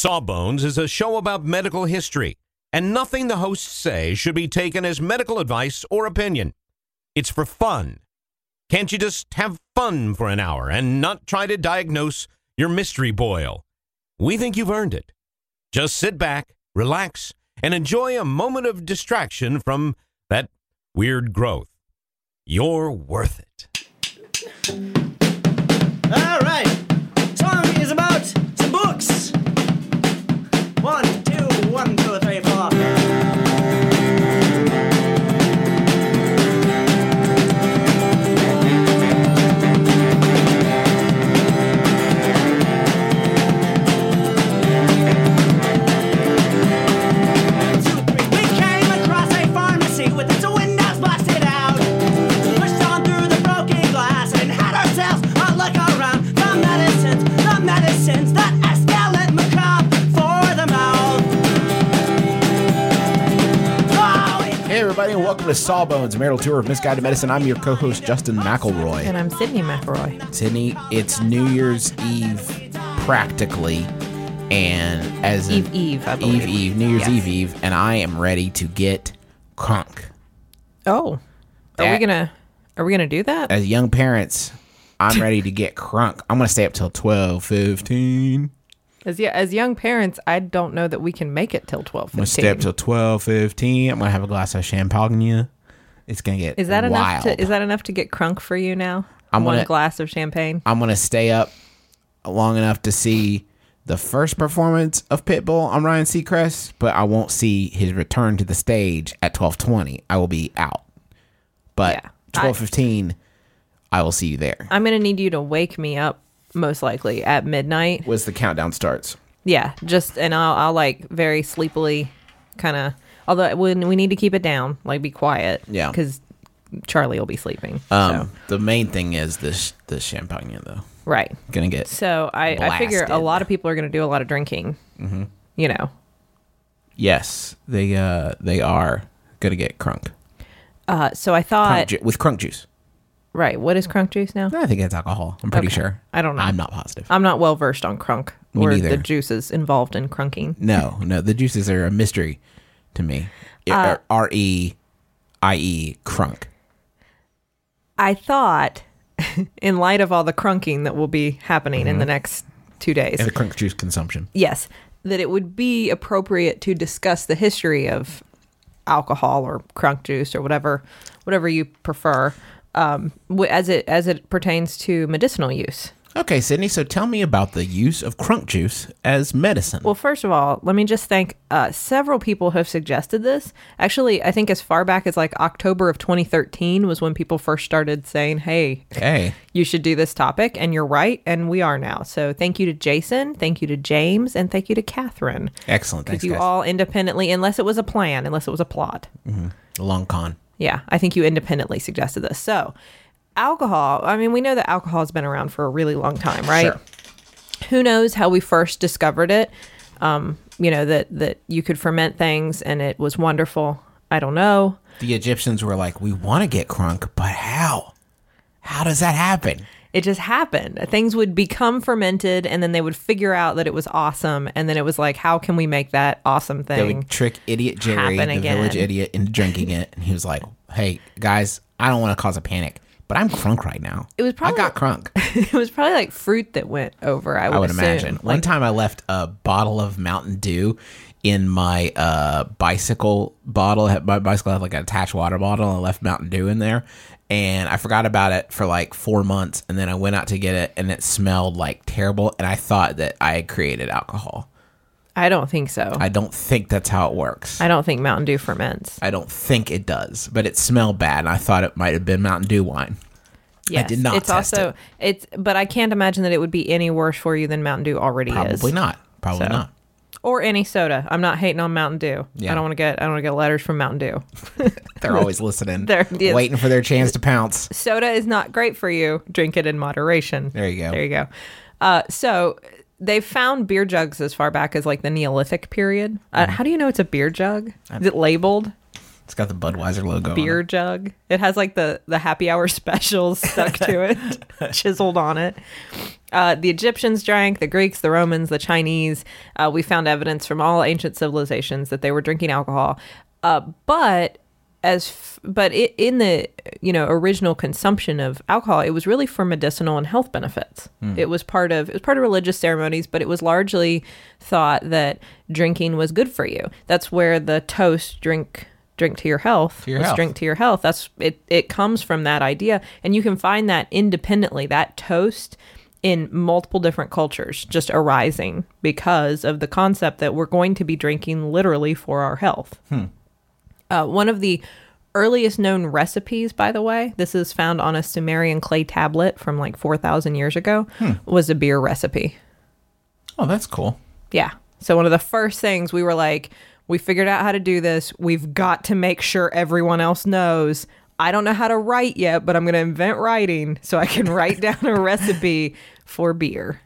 Sawbones is a show about medical history, and nothing the hosts say should be taken as medical advice or opinion. It's for fun. Can't you just have fun for an hour and not try to diagnose your mystery boil? We think you've earned it. Just sit back, relax, and enjoy a moment of distraction from that weird growth. You're worth it. All right. Song is about some books. 1, 2, 1, 2, 3, 4. And welcome to Sawbones, a marital tour of misguided medicine. I'm your co-host, Justin McElroy. And I'm Sydney McElroy. Sydney, it's New Year's Eve, practically, and as Eve, I believe. New Year's Yes. Eve, and I am ready to get crunk. Oh, are we gonna do that? As young parents, I'm ready to get crunk. I'm gonna stay up till 12:15. As young parents, I don't know that we can make it till 12:15. I'm gonna stay up till 12:15. I'm gonna have a glass of champagne. It's gonna get Is that wild. enough to get crunk for you now? One glass of champagne. I'm gonna stay up long enough to see the first performance of Pitbull on Ryan Seacrest, but I won't see his return to the stage at 12:20. I will be out. But 12:15, I will see you there. I'm gonna need you to wake me up most likely at midnight. Once the countdown starts. Yeah, and I'll like very sleepily kind of, although we need to keep it down, like be quiet. Yeah. Because Charlie will be sleeping. The main thing is the champagne, though. Right. Gonna get So I figure a blasted. lot of people are going to do a lot of drinking. Mm-hmm. You know. Yes, they are gonna get crunk. So I thought. With crunk juice. Right. What is crunk juice now? I think it's alcohol. I'm pretty Okay. sure. I don't know. I'm not positive. I'm not well versed on crunk Me or neither. the juices involved in crunking. No, the juices are a mystery to me. R-E-I-E, crunk. I thought, in light of all the crunking that will be happening in the next 2 days, And the crunk juice consumption. yes, that it would be appropriate to discuss the history of alcohol or crunk juice or whatever you prefer, as it pertains to medicinal use. Okay, Sydney, so tell me about the use of crunk juice as medicine. Well, first of all, let me just thank several people who have suggested this. Actually, I think as far back as like October of 2013 was when people first started saying, hey, you should do this topic. And you're right. And we are now. So thank you to Jason. Thank you to James. And thank you to Catherine. Excellent. Thanks, Because you guys. all independently, unless it was a plan, unless it was a plot. A long con. Yeah, I think you independently suggested this. So alcohol, I mean, we know that alcohol has been around for a really long time, right? Sure. Who knows how we first discovered it? You know, that you could ferment things and it was wonderful. I don't know. The Egyptians were like, we want to get crunk, but how? How does that happen? It just happened. Things would become fermented and then they would figure out that it was awesome. And then it was like, how can we make that awesome They thing? would trick Idiot Jerry, happen the again. village idiot, into drinking it. And he was like, hey, guys, I don't want to cause a panic, but I'm crunk right now. It was probably- I got crunk. It was probably like fruit that went over, I would assume. imagine. One Like, time I left a bottle of Mountain Dew in my bicycle bottle. My bicycle had like an attached water bottle, and I left Mountain Dew in there. And I forgot about it for like 4 months. And then I went out to get it, and it smelled like terrible. And I thought that I had created alcohol. I don't think so. I don't think that's how it works. I don't think Mountain Dew ferments. I don't think it does, but it smelled bad. And I thought it might have been Mountain Dew wine. Yes. did not It's test also but I can't imagine that it would be any worse for you than Mountain Dew already is. Probably not. Probably So. not. Or any soda. I'm not hating on Mountain Dew. Yeah. I don't want to get letters from Mountain Dew. They're always listening. Yes. Waiting for their chance to pounce. Soda is not great for you. Drink it in moderation. There you go. There you go. So they've found beer jugs as far back as like the Neolithic period. How do you know it's a beer jug? Is it labeled? It's got the Budweiser logo beer on it. jug. It has like the happy hour specials stuck to it, chiseled on it. The Egyptians drank, the Greeks, the Romans, the Chinese. We found evidence from all ancient civilizations that they were drinking alcohol. But in the original consumption of alcohol, it was really for medicinal and health benefits. It was part of religious ceremonies, but it was largely thought that drinking was good for you. That's where the toast drink to your health. Drink to your health. That's it. It comes from that idea, and you can find that independently. That toast in multiple different cultures, just arising because of the concept that we're going to be drinking literally for our health. One of the earliest known recipes, by the way, this is found on a Sumerian clay tablet from like 4,000 years ago, was a beer recipe. Oh, that's cool. Yeah. So one of the first things we were like, we figured out how to do this. We've got to make sure everyone else knows. I don't know how to write yet, but I'm going to invent writing so I can write down a recipe for beer.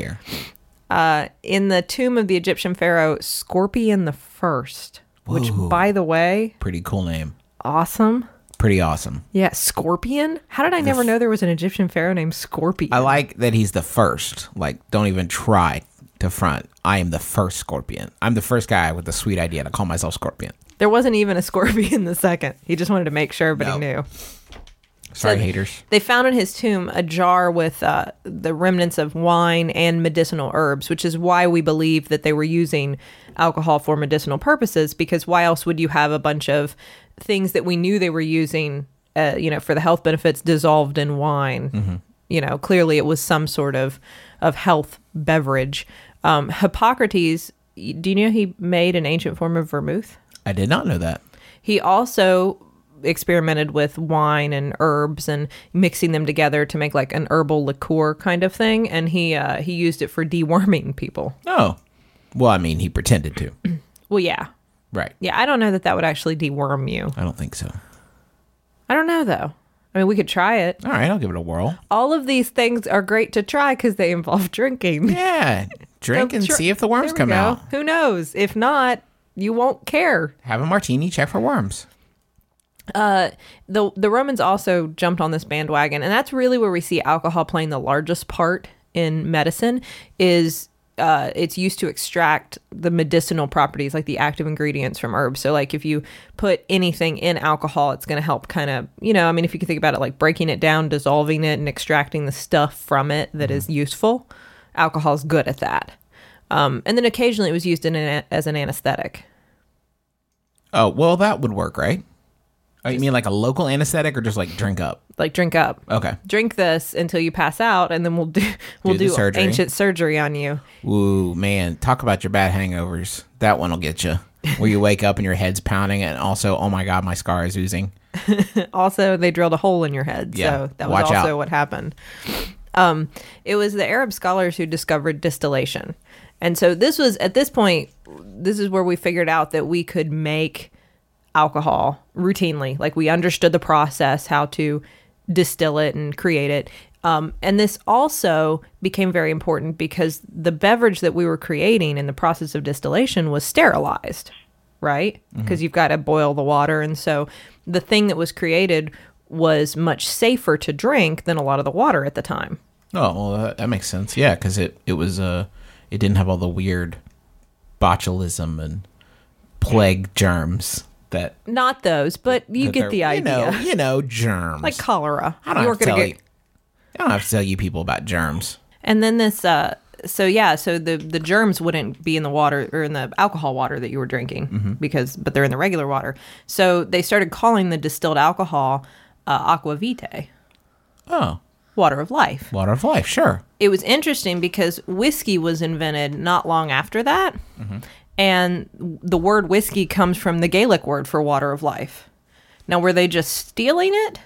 In the tomb of the Egyptian pharaoh Scorpion the First, which, by the way, pretty cool name. Awesome. Pretty awesome. Yeah, Scorpion. How did I never know there was an Egyptian pharaoh named Scorpion? I like that he's the first. Like, don't even try to front. I am the first Scorpion. I'm the first guy with the sweet idea to call myself Scorpion. There wasn't even a Scorpion the second. He just wanted to make sure everybody knew. Sorry, So haters. They found in his tomb a jar with the remnants of wine and medicinal herbs, which is why we believe that they were using alcohol for medicinal purposes, because why else would you have a bunch of things that we knew they were using, for the health benefits dissolved in wine? Clearly it was some sort of health beverage. Hippocrates, do you know he made an ancient form of vermouth? I did not know that. He also experimented with wine and herbs and mixing them together to make like an herbal liqueur kind of thing, and he used it for deworming people. Oh. Well, I mean, he pretended to. Well, yeah. Right. Yeah, I don't know that would actually deworm you. I don't think so. I don't know, though. I mean, we could try it. All right, I'll give it a whirl. All of these things are great to try because they involve drinking. Yeah. Drink and see if the worms come out. Who knows? If not, you won't care. Have a martini, check for worms. The Romans also jumped on this bandwagon, and that's really where we see alcohol playing the largest part in medicine. Is it's used to extract the medicinal properties, like the active ingredients from herbs. So like if you put anything in alcohol, it's going to help kind of, if you can think about it, like breaking it down, dissolving it, and extracting the stuff from it that is useful. Alcohol is good at that. And then occasionally it was used as an anesthetic. Oh, well, that would work, right? Oh, you mean like a local anesthetic or just like drink up? Like drink up. Okay. Drink this until you pass out, and then we'll do surgery. ancient surgery on you. Ooh, man, talk about your bad hangovers. That one will get you. Where you wake up and your head's pounding, and also, oh my God, my scar is oozing. Also, they drilled a hole in your head, so that was also what happened. It was the Arab scholars who discovered distillation, and so this was at this point. This is where we figured out that we could make alcohol routinely. Like we understood the process, how to distill it and create it. And this also became very important because the beverage that we were creating in the process of distillation was sterilized, right? Because you've got to boil the water. And so the thing that was created was much safer to drink than a lot of the water at the time. Oh, well, that makes sense. Yeah, because it didn't have all the weird botulism and plague germs. Not those, but you get the idea. Germs. Like cholera. I don't have to tell you people about germs. And then this, so the germs wouldn't be in the water or in the alcohol water that you were drinking but they're in the regular water. So they started calling the distilled alcohol aqua vitae. Oh. Water of life. Water of life, sure. It was interesting because whiskey was invented not long after that. And the word whiskey comes from the Gaelic word for water of life. Now, were they just stealing it?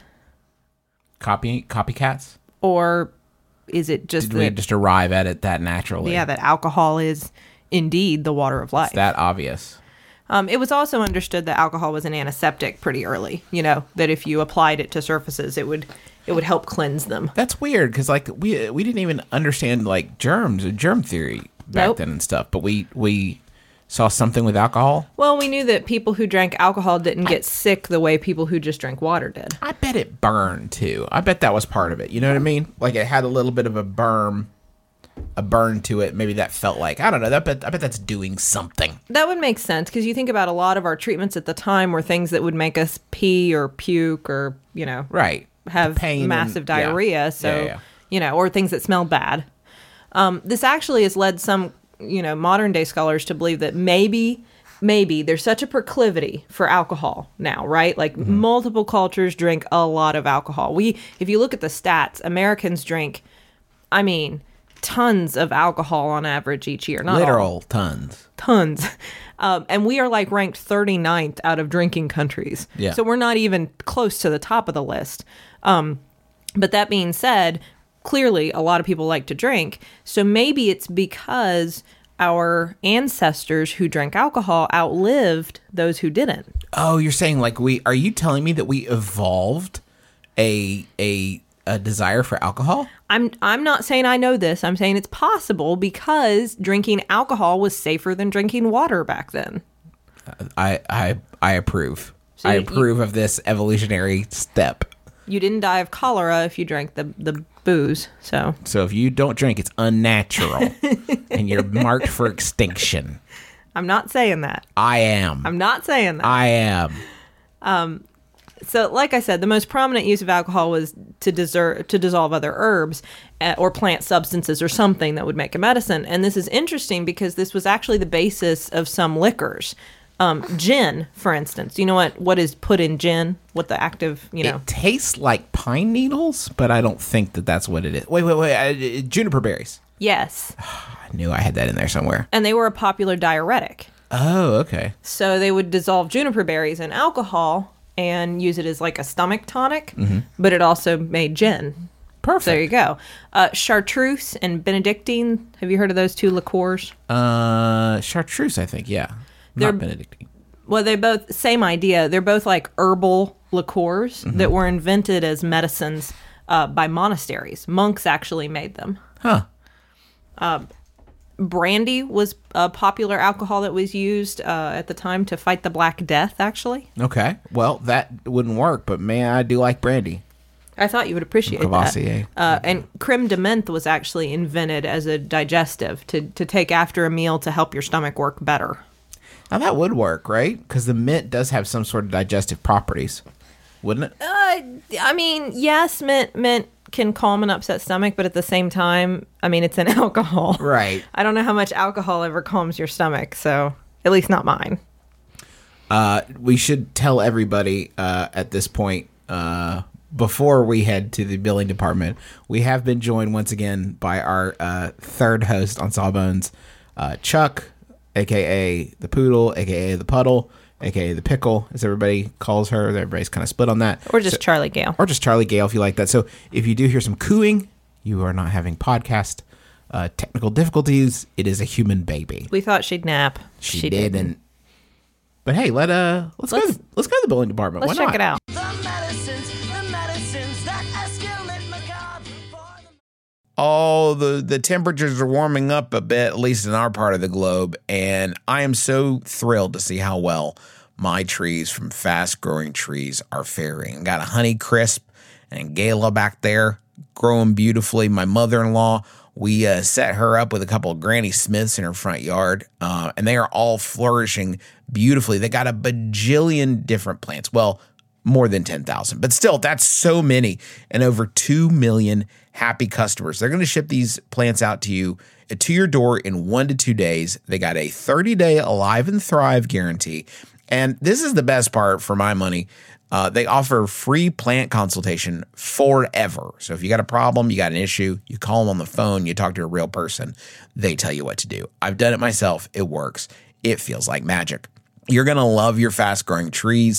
Copycats? Or is it just Did we just arrive at it that naturally? Yeah, that alcohol is indeed the water of life. It's that obvious. It was also understood that alcohol was an antiseptic pretty early. That if you applied it to surfaces, it would help cleanse them. That's weird because like we didn't even understand like germs or germ theory back then and stuff, but we saw something with alcohol? Well, we knew that people who drank alcohol didn't get sick the way people who just drank water did. I bet it burned too. I bet that was part of it. You know what I mean? Like it had a little bit of a burn to it. Maybe that felt like, I don't know. I bet that's doing something. That would make sense because you think about a lot of our treatments at the time were things that would make us pee or puke or, right. have massive diarrhea. So, or things that smell bad. This actually has led some, modern day scholars to believe that maybe there's such a proclivity for alcohol now, right? Like multiple cultures drink a lot of alcohol. If you look at the stats, Americans drink, tons of alcohol on average each year. Not literal all. Tons. And we are like ranked 39th out of drinking countries. Yeah. So we're not even close to the top of the list. But that being said, clearly a lot of people like to drink. So maybe it's because our ancestors who drank alcohol outlived those who didn't. Oh, you're saying are you telling me that we evolved a desire for alcohol? I'm not saying I know this. I'm saying it's possible because drinking alcohol was safer than drinking water back then. I approve. So I approve of this evolutionary step. You didn't die of cholera if you drank the booze. So if you don't drink, it's unnatural, and you're marked for extinction. I'm not saying that. I am. I'm not saying that. I am. So, like I said, the most prominent use of alcohol was to dissolve other herbs or plant substances or something that would make a medicine. And this is interesting because this was actually the basis of some liquors. Gin, for instance. You know what is put in gin? What the active, It tastes like pine needles, but I don't think that's what it is. Wait. Juniper berries. Yes. I knew I had that in there somewhere. And they were a popular diuretic. Oh, okay. So they would dissolve juniper berries in alcohol and use it as like a stomach tonic, but it also made gin. Perfect. So there you go. Chartreuse and Benedictine. Have you heard of those two liqueurs? Chartreuse, I think, yeah. Not Benedictine. Well, they're both, same idea. They're both like herbal liqueurs that were invented as medicines by monasteries. Monks actually made them. Huh. Brandy was a popular alcohol that was used at the time to fight the Black Death, actually. Okay. Well, that wouldn't work, but man, I do like brandy. I thought you would appreciate Cavassier. that. And creme de menthe was actually invented as a digestive to take after a meal to help your stomach work better. Now, that would work, right? Because the mint does have some sort of digestive properties, wouldn't it? Yes, mint can calm an upset stomach, but at the same time, it's an alcohol. Right. I don't know how much alcohol ever calms your stomach, so at least not mine. We should tell everybody at this point, before we head to the billing department, we have been joined once again by our third host on Sawbones, Chuck, a.k.a. the Poodle, a.k.a. the Puddle, a.k.a. the Pickle, as everybody calls her. Everybody's kind of split on that. Or just Charlie Gale. Or just Charlie Gale, if you like that. So if you do hear some cooing, you are not having podcast technical difficulties. It is a human baby. We thought she'd nap. She didn't. But hey, let's go to the billing department. Let's Why check not? it out. The medicines that escalate macabre for the... Oh, the temperatures are warming up a bit, at least in our part of the globe, and I am so thrilled to see how well my trees from Fast Growing Trees are faring. I got a Honeycrisp and Gala back there growing beautifully. My mother-in-law, we set her up with a couple of Granny Smiths in her front yard, and they are all flourishing beautifully. They got a bajillion different plants. Well, more than 10,000, but still, that's so many, and over 2 million happy customers. They're going to ship these plants out to you to your door in 1 to 2 days. They got a 30-day Alive and Thrive guarantee, and this is the best part for my money. They offer free plant consultation forever. So if you got a problem, you got an issue, you call them on the phone, you talk to a real person, they tell you what to do. I've done it myself. It works. It feels like magic. You're going to love your Fast Growing Trees.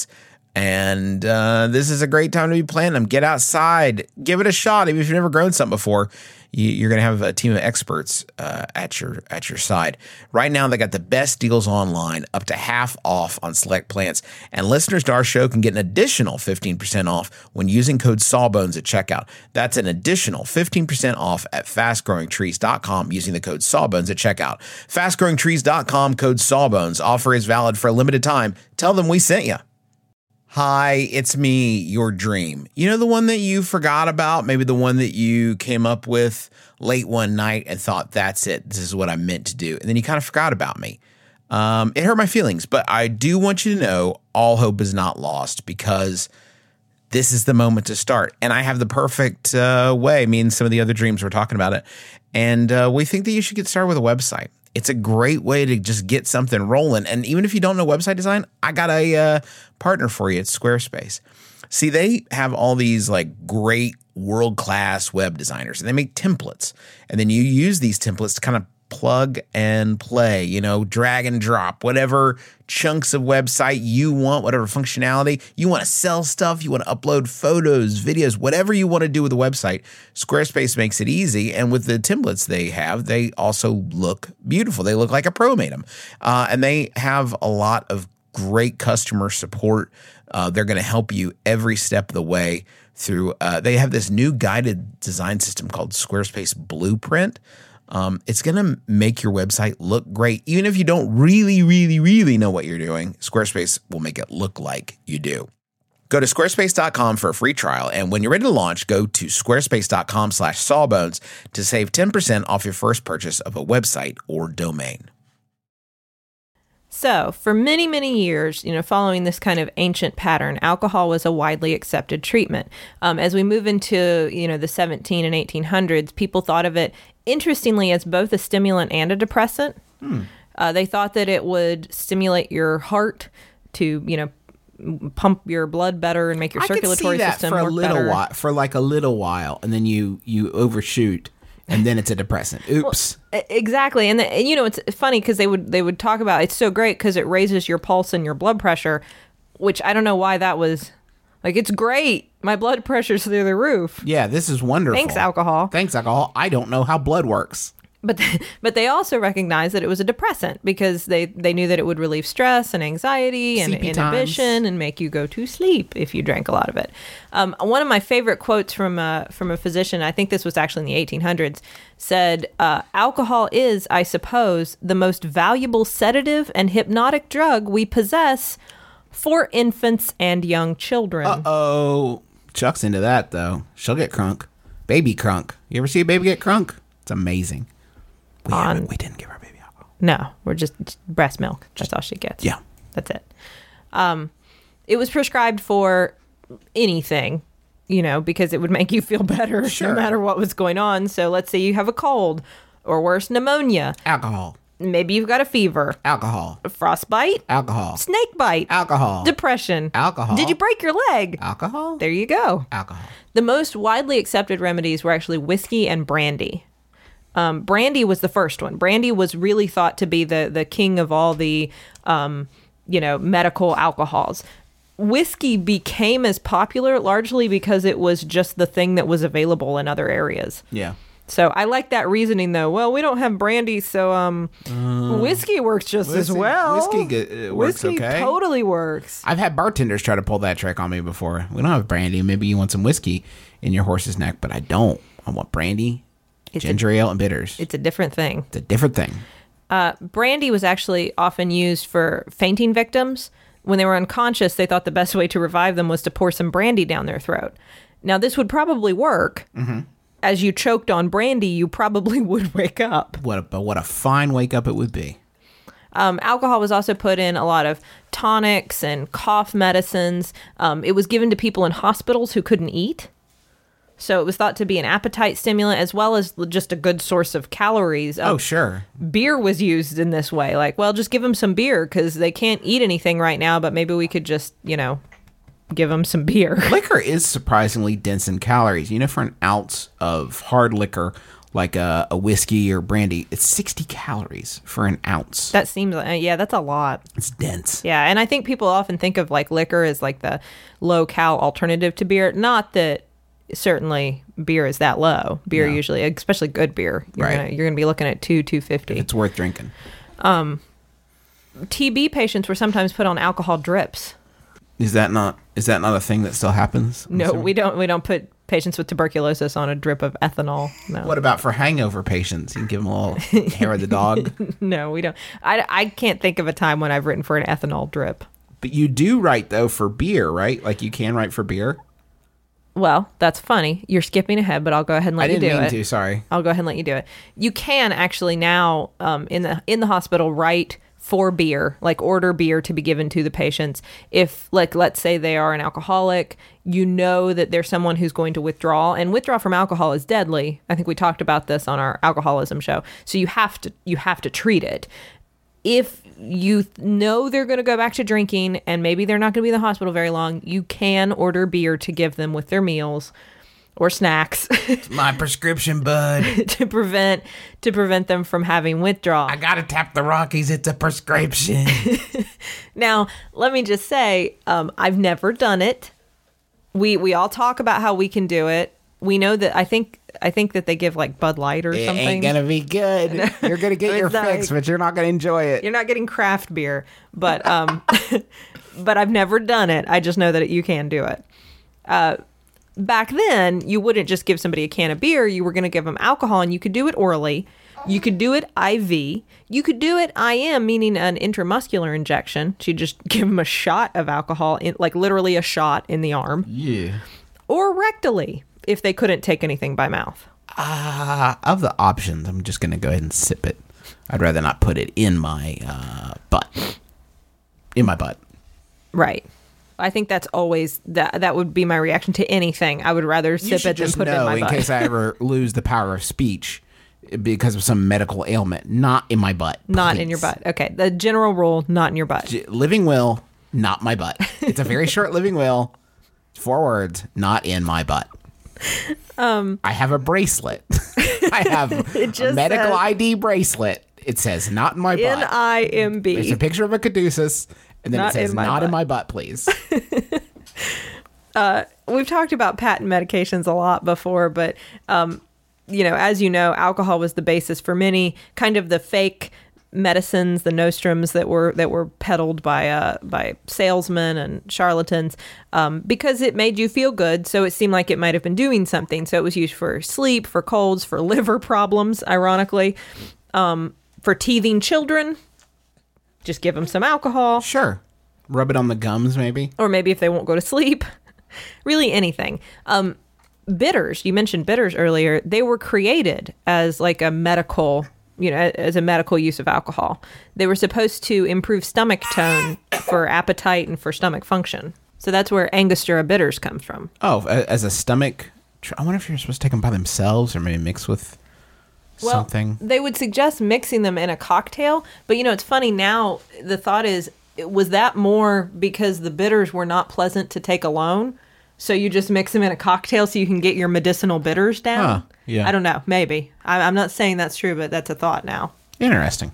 And this is a great time to be planting them. Get outside. Give it a shot. Even if you've never grown something before, you're going to have a team of experts at your side. Right now, they got the best deals online, up to half off on select plants. And listeners to our show can get an additional 15% off when using code Sawbones at checkout. That's an additional 15% off at fastgrowingtrees.com using the code Sawbones at checkout. Fastgrowingtrees.com, code Sawbones. Offer is valid for a limited time. Tell them we sent you. Hi, it's me, your dream. You know, the one that you forgot about, maybe the one that you came up with late one night and thought, that's it, this is what I'm meant to do. And then you kind of forgot about me. It hurt my feelings, but I do want you to know all hope is not lost because this is the moment to start. And I have the perfect way. Me and some of the other dreams were talking about it. And we think that you should get started with a website. It's a great way to just get something rolling. And even if you don't know website design, I got a partner for you. It's Squarespace. See, they have all these like great world-class web designers, and they make templates. And then you use these templates to kind of plug and play, you know, drag and drop, whatever chunks of website you want, whatever functionality. You want to sell stuff, you want to upload photos, videos, whatever you want to do with a website. Squarespace makes it easy. And with the templates they have, they also look beautiful. They look like a pro made them. And they have a lot of great customer support. They're going to help you every step of the way through. They have this new guided design system called Squarespace Blueprint. It's going to make your website look great. Even if you don't really know what you're doing, Squarespace will make it look like you do. Go to squarespace.com for a free trial. And when you're ready to launch, go to squarespace.com/sawbones to save 10% off your first purchase of a website or domain. So, for many, many years, you know, following this kind of ancient pattern, alcohol was a widely accepted treatment. As we move into, you know, the 17 and 1800s, people thought of it, interestingly, as both a stimulant and a depressant. They thought that it would stimulate your heart to, you know, pump your blood better and make your circulatory system work better. For like a little while, and then you overshoot. And then it's a depressant. Oops. Well, exactly. And you know, it's funny because they would talk about it's so great because it raises your pulse and your blood pressure, which I don't know why that was. Like, it's great. My blood pressure's through the roof. Yeah, this is wonderful. Thanks, alcohol. Thanks, alcohol. I don't know how blood works. But they also recognized that it was a depressant because they knew that it would relieve stress and anxiety and inhibition and make you go to sleep if you drank a lot of it. One of my favorite quotes from a physician, I think this was actually in the 1800s, said, alcohol is, I suppose, the most valuable sedative and hypnotic drug we possess for infants and young children. Uh-oh. Chuck's into that, though. She'll get crunk. Baby crunk. You ever see a baby get crunk? It's amazing. We didn't give her baby alcohol. No, we're just breast milk. That's all she gets. Yeah. That's it. It was prescribed for anything, you know, because it would make you feel better no matter what was going on. So let's say you have a cold or worse, pneumonia. Alcohol. Maybe you've got a fever. Alcohol. A frostbite. Alcohol. Snake bite. Alcohol. Depression. Alcohol. Did you break your leg? Alcohol. There you go. Alcohol. The most widely accepted remedies were actually whiskey and brandy. Brandy was the first one. Brandy was really thought to be the king of all the, medical alcohols. Whiskey became as popular largely because it was just the thing that was available in other areas. Yeah. So I like that reasoning, though. Well, we don't have brandy, so whiskey works just as well. Whiskey works okay. Whiskey totally works. I've had bartenders try to pull that trick on me before. We don't have brandy. Maybe you want some whiskey in your horse's neck, but I don't. I want brandy, ginger ale, and bitters. It's a different thing. It's a different thing. Brandy was actually often used for fainting victims. When they were unconscious, they thought the best way to revive them was to pour some brandy down their throat. Now, this would probably work. Mm-hmm. As you choked on brandy, you probably would wake up. What a fine wake up it would be. Alcohol was also put in a lot of tonics and cough medicines. It was given to people in hospitals who couldn't eat. So it was thought to be an appetite stimulant as well as just a good source of calories. Oh, sure. Beer was used in this way. Like, well, just give them some beer because they can't eat anything right now, but maybe we could just, give them some beer. Liquor is surprisingly dense in calories. For an ounce of hard liquor like a whiskey or brandy, it's 60 calories for an ounce. That seems like, yeah, that's a lot. It's dense. Yeah, and I think people often think of like liquor as like the low-cal alternative to beer. Not that certainly beer is that low. Beer usually, especially good beer, you're gonna be looking at $2.50. It's worth drinking. TB patients were sometimes put on alcohol drips. Is that not a thing that still happens? No, we don't put patients with tuberculosis on a drip of ethanol. No. What about for hangover patients? You can give them a little hair of the dog. No, we don't. I can't think of a time when I've written for an ethanol drip. But you do write though for beer, right? Like you can write for beer. Well, that's funny. You're skipping ahead, but I'll go ahead and let you do it. I didn't mean to. Sorry. I'll go ahead and let you do it. You can actually now in the hospital write for beer, like order beer to be given to the patients. If, like, let's say they are an alcoholic, you know that there's someone who's going to withdraw, and withdraw from alcohol is deadly. I think we talked about this on our alcoholism show. So you have to treat it. If you know they're going to go back to drinking and maybe they're not going to be in the hospital very long, you can order beer to give them with their meals or snacks. It's my prescription, bud. to prevent them from having withdrawal. I gotta tap the Rockies. It's a prescription. Now, let me just say, I've never done it. We all talk about how we can do it. We know that I think that they give like Bud Light or something. It ain't gonna be good. You're gonna get your fix, but you're not gonna enjoy it. You're not getting craft beer, but but I've never done it. I just know that you can do it. Back then, you wouldn't just give somebody a can of beer. You were going to give them alcohol, and you could do it orally. You could do it IV. You could do it IM, meaning an intramuscular injection. So you just give them a shot of alcohol, like literally a shot in the arm. Yeah. Or rectally, if they couldn't take anything by mouth. Of the options, I'm just going to go ahead and sip it. I'd rather not put it in my butt. In my butt. Right. I think that's always that would be my reaction to anything. I would rather sip it than put it in my butt. In case I ever lose the power of speech because of some medical ailment, not in my butt. Not in your butt. Okay. The general rule, not in your butt. Living will, not my butt. It's a very short living will. 4 words, not in my butt. I have a bracelet. I have a medical ID bracelet. It says not in my butt. NIMB. There's a picture of a caduceus. And then it says, not in my butt, please. We've talked about patent medications a lot before, but, as you know, alcohol was the basis for many kind of the fake medicines, the nostrums that were peddled by salesmen and charlatans, because it made you feel good. So it seemed like it might have been doing something. So it was used for sleep, for colds, for liver problems, ironically, for teething children. Just give them some alcohol. Sure. Rub it on the gums, maybe. Or maybe if they won't go to sleep. Really anything. Bitters, you mentioned bitters earlier. They were created as like a medical, as a medical use of alcohol. They were supposed to improve stomach tone for appetite and for stomach function. So that's where Angostura bitters comes from. Oh, as a stomach. I wonder if you're supposed to take them by themselves or maybe mix with something. They would suggest mixing them in a cocktail, but it's funny now. The thought is, was that more because the bitters were not pleasant to take alone? So you just mix them in a cocktail so you can get your medicinal bitters down? Yeah. I don't know. Maybe. I'm not saying that's true, but that's a thought now. Interesting.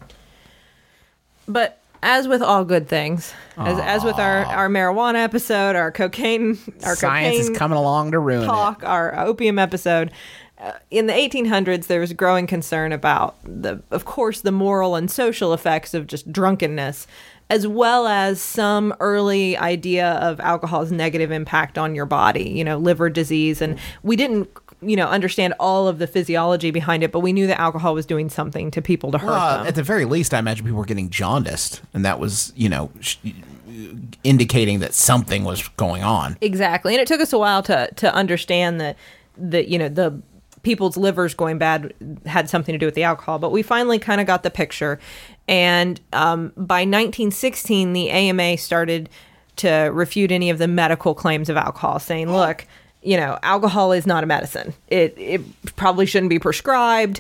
But as with all good things, as with our marijuana episode, our cocaine, science is coming along to ruin talk, our opium episode. In the 1800s, there was growing concern about of course, the moral and social effects of just drunkenness, as well as some early idea of alcohol's negative impact on your body, liver disease. And we didn't, understand all of the physiology behind it, but we knew that alcohol was doing something to people to hurt them. At the very least, I imagine people were getting jaundiced, and that was, indicating that something was going on. Exactly. And it took us a while to understand that the people's livers going bad had something to do with the alcohol, but we finally kind of got the picture. And by 1916, the AMA started to refute any of the medical claims of alcohol, saying, look, alcohol is not a medicine. It probably shouldn't be prescribed.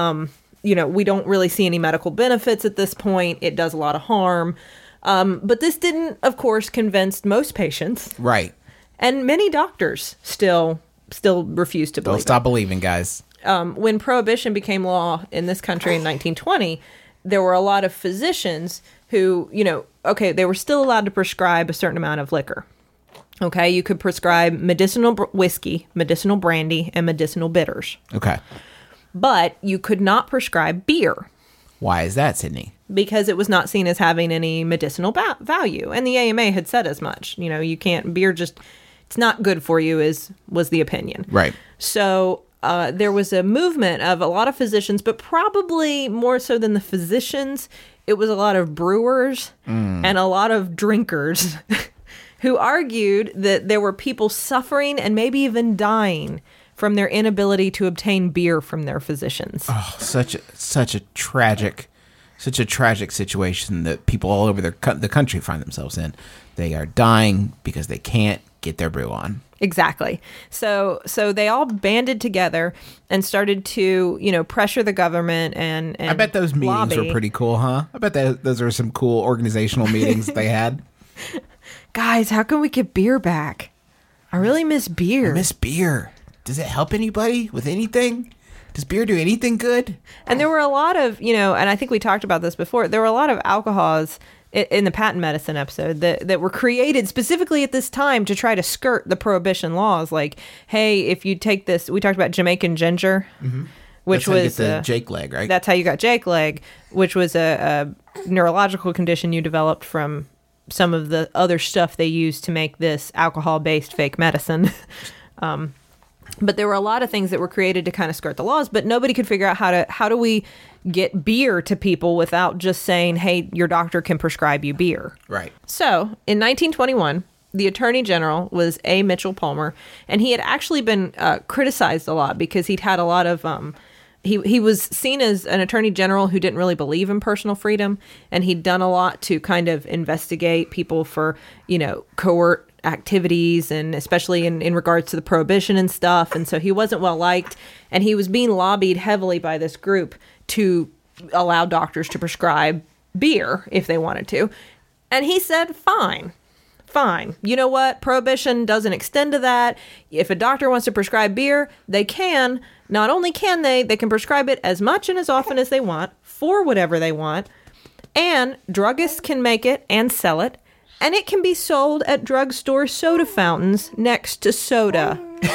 We don't really see any medical benefits at this point. It does a lot of harm. But this didn't, of course, convince most patients. Right. And many doctors still refuse to believe. Don't stop believing, guys. when Prohibition became law in this country in 1920, there were a lot of physicians who, they were still allowed to prescribe a certain amount of liquor. Okay, you could prescribe medicinal whiskey, medicinal brandy, and medicinal bitters. Okay. But you could not prescribe beer. Why is that, Sydney? Because it was not seen as having any medicinal value. And the AMA had said as much. You can't, beer just, it's not good for you, was the opinion. Right. So there was a movement of a lot of physicians, but probably more so than the physicians, it was a lot of brewers and a lot of drinkers who argued that there were people suffering and maybe even dying from their inability to obtain beer from their physicians. Oh, such a tragic situation that people all over the country find themselves in. They are dying because they can't get their brew on. Exactly. So they all banded together and started to, pressure the government and I bet those meetings lobby. were pretty cool, huh? I bet those are some cool organizational meetings that they had. Guys, how can we get beer back? I really miss beer. I miss beer. Does it help anybody with anything? Does beer do anything good? And there were a lot of, and I think we talked about this before, there were a lot of alcohols in the patent medicine episode that were created specifically at this time to try to skirt the prohibition laws. Like, hey, if you take this, we talked about Jamaican ginger, which that's how you was get the Jake leg, right? That's how you got Jake leg, which was a neurological condition you developed from some of the other stuff they used to make this alcohol-based fake medicine. But there were a lot of things that were created to kind of skirt the laws, but nobody could figure out how do we get beer to people without just saying, hey, your doctor can prescribe you beer. Right. So in 1921, the Attorney General was A. Mitchell Palmer, and he had actually been criticized a lot because he'd had a lot of... He was seen as an attorney general who didn't really believe in personal freedom, and he'd done a lot to kind of investigate people for, cohort activities, and especially in regards to the prohibition and stuff. And so he wasn't well liked, and he was being lobbied heavily by this group to allow doctors to prescribe beer if they wanted to. And he said, fine. You know what? Prohibition doesn't extend to that. If a doctor wants to prescribe beer, they can. Not only can they can prescribe it as much and as often as they want for whatever they want. And druggists can make it and sell it. And it can be sold at drugstore soda fountains next to soda.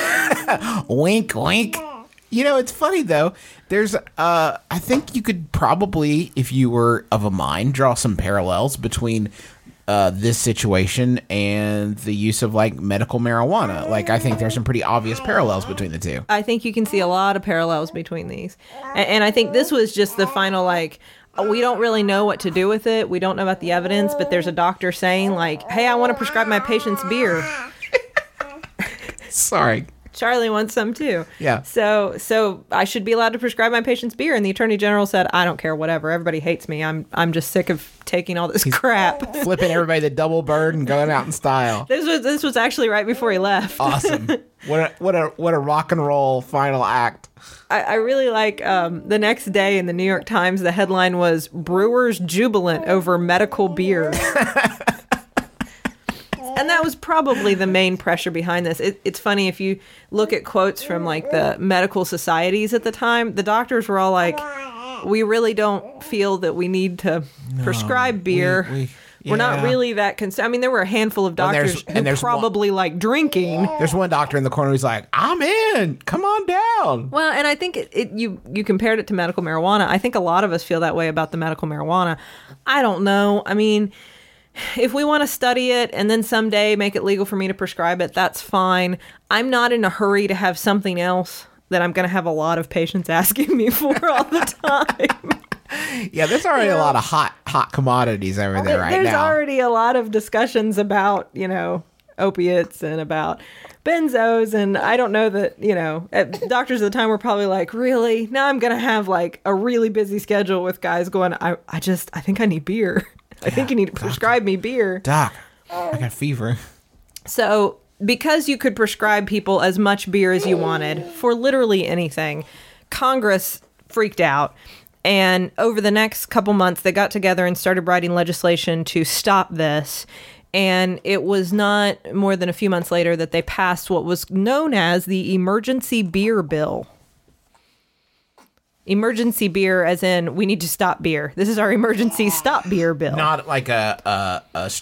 Wink, wink. It's funny, though. There's, I think you could probably, if you were of a mind, draw some parallels between this situation and the use of medical marijuana. I think there's some pretty obvious parallels between the two. I think you can see a lot of parallels between these. And I think this was just the final, we don't really know what to do with it. We don't know about the evidence, but there's a doctor saying hey, I want to prescribe my patient's beer. Sorry. Charlie wants some too. Yeah. So I should be allowed to prescribe my patient's beer. And the Attorney General said, I don't care, whatever. Everybody hates me. I'm just sick of taking all this crap. Flipping everybody the double bird and going out in style. This was actually right before he left. Awesome. What a rock and roll final act. I really like the next day in the New York Times, the headline was Brewers Jubilant Over Medical Beer. And that was probably the main pressure behind this. It's funny, if you look at quotes from the medical societies at the time, the doctors were all like, we really don't feel that we need to prescribe beer. We're not really that concerned. I mean, there were a handful of doctors who probably like drinking. There's one doctor in the corner who's like, I'm in. Come on down. Well, and I think you compared it to medical marijuana. I think a lot of us feel that way about the medical marijuana. I don't know. I mean, if we want to study it and then someday make it legal for me to prescribe it, that's fine. I'm not in a hurry to have something else that I'm going to have a lot of patients asking me for all the time. Yeah, there's already a lot of hot commodities over there right now. There's already a lot of discussions about, opiates and about benzos. And I don't know that, doctors at the time were probably like, really? Now I'm going to have a really busy schedule with guys going, I think I need beer. I think you need to prescribe me beer. Doc, I got fever. So because you could prescribe people as much beer as you wanted for literally anything, Congress freaked out. And over the next couple months, they got together and started writing legislation to stop this. And it was not more than a few months later that they passed what was known as the Emergency Beer Bill. emergency beer, as in we need to stop beer. This is our emergency stop beer bill. Not like a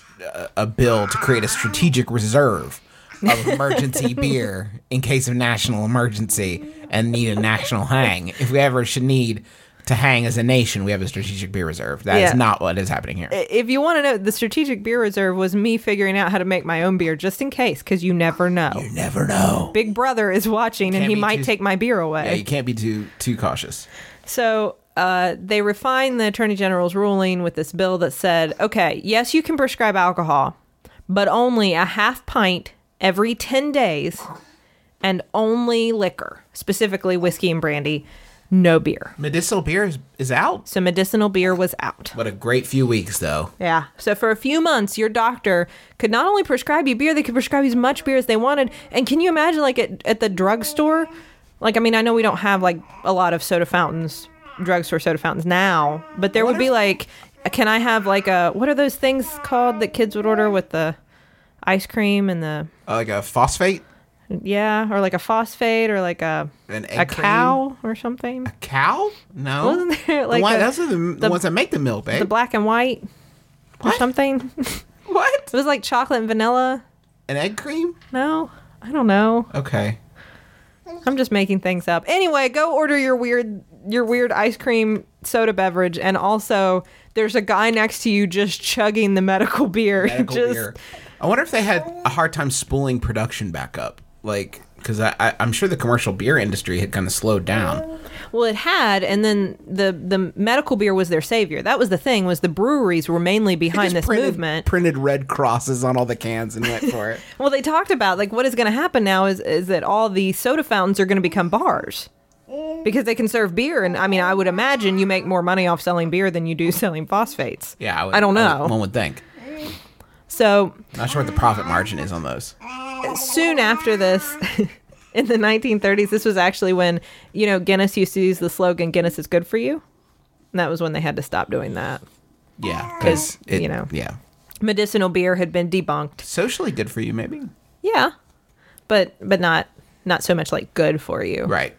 bill to create a strategic reserve of emergency beer in case of national emergency and need a national hang. If we ever should need to hang as a nation, we have a strategic beer reserve. That is not what is happening here. If you want to know, the strategic beer reserve was me figuring out how to make my own beer just in case, because you never know. You never know. Big Brother is watching, and he might take my beer away. Yeah, you can't be too cautious. So they refined the Attorney General's ruling with this bill that said, okay, yes, you can prescribe alcohol, but only a half pint every 10 days, and only liquor, specifically whiskey and brandy, no beer. Medicinal beer is out? So medicinal beer was out. What a great few weeks, though. Yeah. So for a few months, your doctor could not only prescribe you beer, they could prescribe you as much beer as they wanted. And can you imagine, like, at the drugstore? Like, I mean, I know we don't have, like, a lot of soda fountains, drugstore soda fountains now, but there would be, like, can I have, like, what are those things called that kids would order with the ice cream and the... like a phosphate? Yeah, or like a phosphate, or like a cow or something. A cow? No. Wasn't there like those are the ones that make the milk, babe. The black and white or something. What? It was like chocolate and vanilla. An egg cream? No, I don't know. Okay. I'm just making things up. Anyway, go order your weird ice cream soda beverage, and also there's a guy next to you just chugging the medical beer. Beer. I wonder if they had a hard time spooling production back up. Like, because I'm sure the commercial beer industry had kind of slowed down. Well, it had, and then the medical beer was their savior. That was the thing, was the breweries were mainly behind this movement. Printed red crosses on all the cans and went for it. Well, they talked about, like, what is going to happen now is that all the soda fountains are going to become bars. Because they can serve beer, and I mean, I would imagine you make more money off selling beer than you do selling phosphates. Yeah, I don't know. One would think. So, not sure what the profit margin is on those. Soon after this, in the 1930s, this was actually when, Guinness used to use the slogan, Guinness is good for you. And that was when they had to stop doing that. Yeah, because, yeah. Medicinal beer had been debunked. Socially good for you, maybe? Yeah, but not so much like good for you. Right.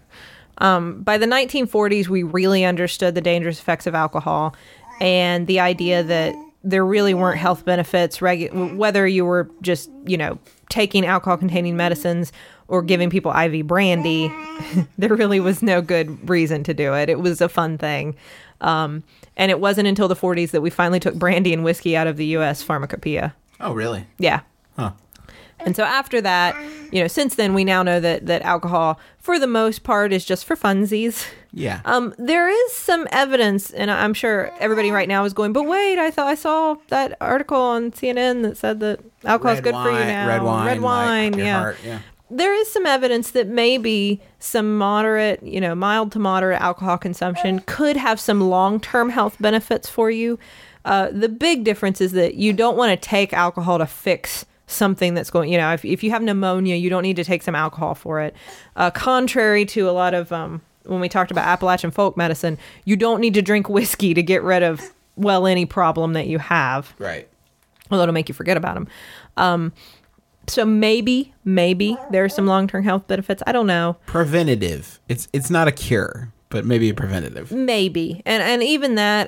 By the 1940s, we really understood the dangerous effects of alcohol and the idea that there really weren't health benefits, whether you were just, taking alcohol-containing medicines or giving people IV brandy. There really was no good reason to do it. It was a fun thing. And it wasn't until the 40s that we finally took brandy and whiskey out of the U.S. pharmacopoeia. Oh, really? Yeah. Huh. And so after that, since then, we now know that alcohol, for the most part, is just for funsies. Yeah. There is some evidence, and I'm sure everybody right now is going, but wait, I saw that article on CNN that said that alcohol is good for you now. Red wine, like yeah. heart, yeah. There is some evidence that maybe some moderate, mild to moderate alcohol consumption could have some long-term health benefits for you. The big difference is that you don't want to take alcohol to fix something that's going, if you have pneumonia, you don't need to take some alcohol for it. Contrary to a lot of, when we talked about Appalachian folk medicine, you don't need to drink whiskey to get rid of, any problem that you have. Right. Although it'll make you forget about them. So maybe there are some long-term health benefits. I don't know. Preventative. It's not a cure, but maybe a preventative. Maybe. And even that,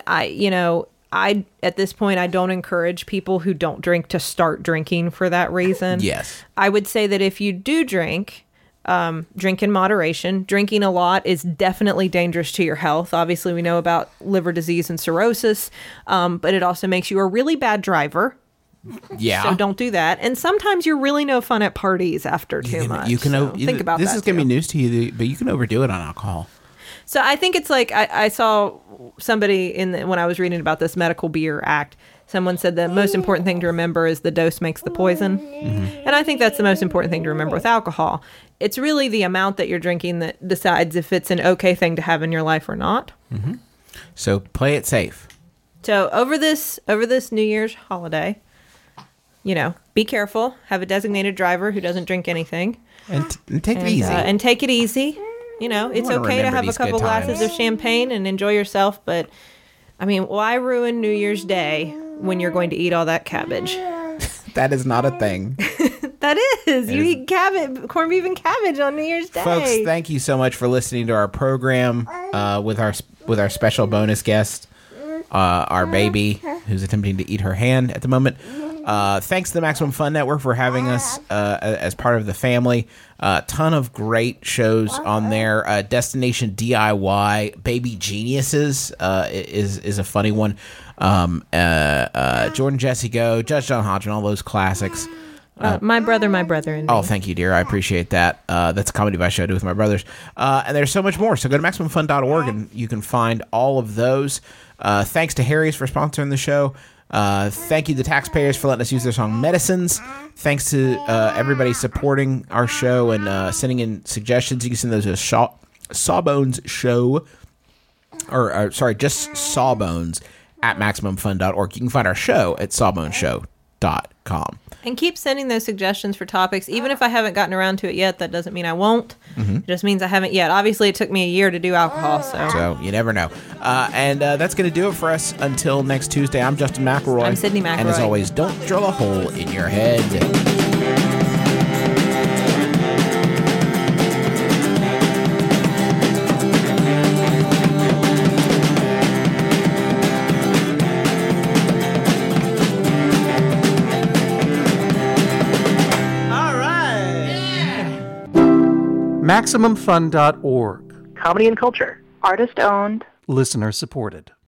I at this point, I don't encourage people who don't drink to start drinking for that reason. Yes. I would say that if you do drink in moderation. Drinking a lot is definitely dangerous to your health. Obviously, we know about liver disease and cirrhosis, but it also makes you a really bad driver. Yeah. So don't do that. And sometimes you're really no fun at parties after too much. You can think about this that is going to too. be news to you, but you can overdo it on alcohol. So I think it's like I saw somebody when I was reading about this Medical Beer Act, someone said the most important thing to remember is the dose makes the poison. Mm-hmm. And I think that's the most important thing to remember with alcohol. It's really the amount that you're drinking that decides if it's an okay thing to have in your life or not. Mm-hmm. So play it safe. So over this New Year's holiday, be careful. Have a designated driver who doesn't drink anything. And take it easy. And take it easy. It's okay to have a couple glasses of champagne and enjoy yourself, but why ruin New Year's Day when you're going to eat all that cabbage? That is not a thing. That is. You eat corned beef and cabbage on New Year's Day. Folks, thank you so much for listening to our program. with our special bonus guest, our baby, who's attempting to eat her hand at the moment. Thanks to the Maximum Fun Network for having us as part of the family. Ton of great shows on there. Destination DIY, Baby Geniuses is a funny one. Jordan Jesse Go, Judge John Hodgman, all those classics. My brother and me. Oh, thank you, dear. I appreciate that. That's a comedy by show I do with my brothers. And there's so much more. So go to MaximumFun.org and you can find all of those. Thanks to Harry's for sponsoring the show. Thank you to the taxpayers for letting us use their song Medicines. Thanks to everybody supporting our show and sending in suggestions. You can send those to Sawbones Show, or sorry, just Sawbones at MaximumFun.org. You can find our show at SawbonesShow.com. And keep sending those suggestions for topics. Even if I haven't gotten around to it yet, that doesn't mean I won't. It just means I haven't yet. Obviously, it took me a year to do alcohol, so you never know. And that's going to do it for us until next Tuesday. I'm Justin McElroy. I'm Sydney McElroy. And as always, don't drill a hole in your head. MaximumFun.org. Comedy and culture. Artist owned. Listener supported.